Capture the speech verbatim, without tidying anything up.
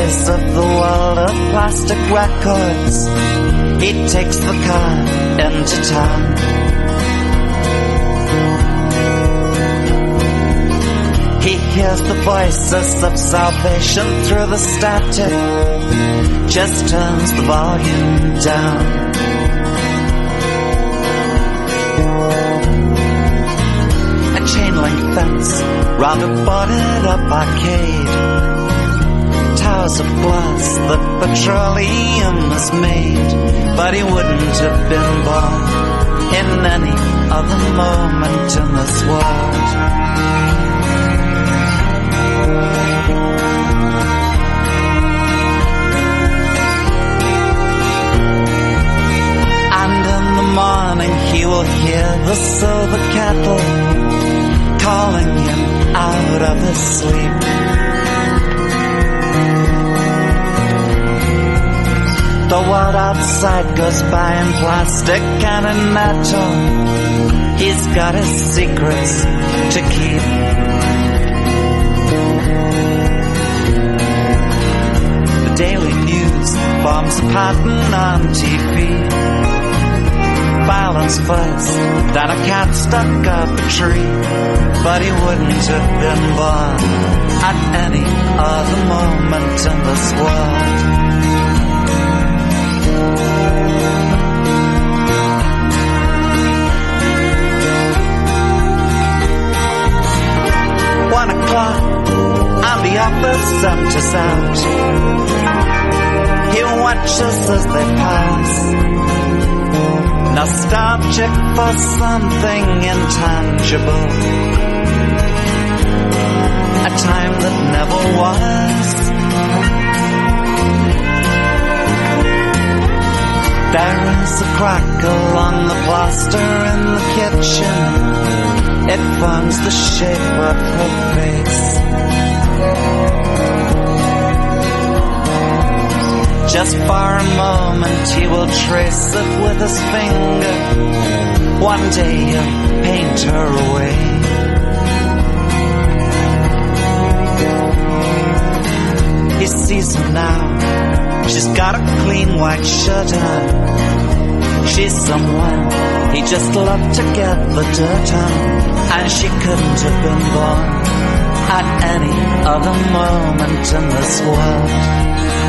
face of the world of plastic records, he takes the car into town. He hears the voices of salvation through the static, just turns the volume down. A chain link fence round a boarded up arcade, towers of glass that petroleum has made, but he wouldn't have been born in any other moment in this world. And in the morning he will hear the silver kettle calling him out of his sleep. The world outside goes by in plastic and in metal. He's got his secrets to keep. The Daily News forms a pattern on T V. Violence first, then a cat stuck up a tree. But he wouldn't have been born at any other moment in this world. One o'clock and the office empties out. He watches as they pass, nostalgic for something intangible, a time that never was. There is a crack along the plaster in the kitchen. It forms the shape of her face. Just for a moment he will trace it with his finger. One day he'll paint her away. He sees her now. She's got a clean white shirt on. She's someone he just loved to get the dirt on. And she couldn't have been born at any other moment in this world.